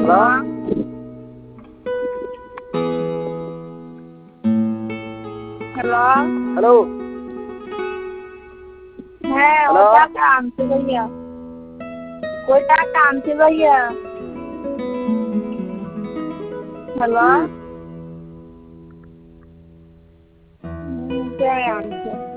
hello hello hello है hello ओटा काम से भैया ओटा काम से भैया हेलो হুম क्या काम से